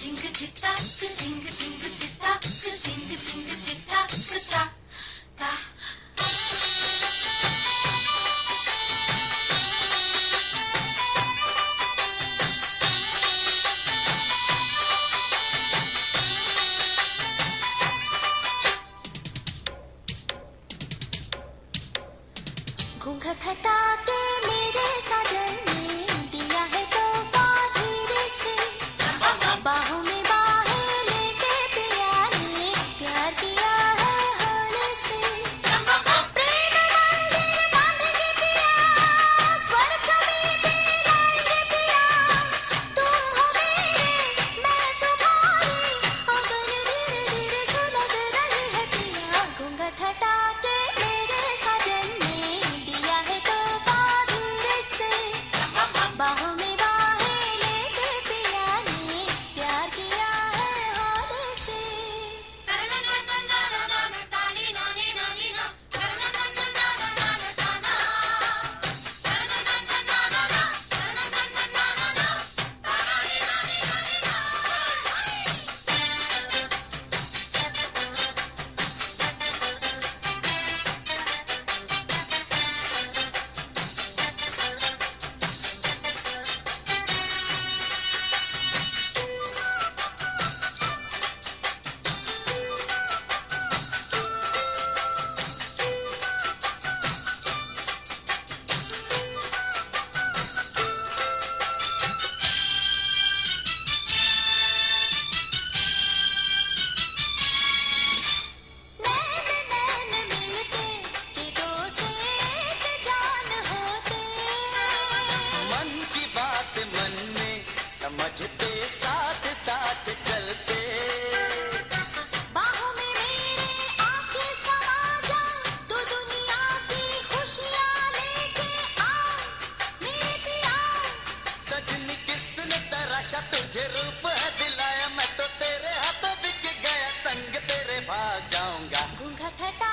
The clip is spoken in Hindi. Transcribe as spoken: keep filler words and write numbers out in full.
चिंग चिता चिंग चिंग चिता चिंग चिंग चिता ता ता घूंघट हटा के मेरे साजन ने दिया है तोहफा धीरे से, बाहों में बाहें लेके पिया ने प्यार किया है होले से। प्रेम मंदिर बांधेंगे पिया, स्वर्ग समीपे लाएंगे पिया, तुम हो मेरे मैं तुम्हारी, अगन धीरे धीरे सुलग रही है पिया। घूंघट हटा के मेरे साजन बाहों में बाहें लेके पिया ने प्यार किया है होले से। समझते साथ साथ चलते, बाहों में मेरे आंखें समा जा, तू दुनिया की खुशियाँ लेके आ मेरे पिया। सजनी किसने तराशा तुझे रूप है दिलाया, मैं तो तेरे हाथों बिक गया, संग तेरे भाग जाऊंगा। घूंघट हटा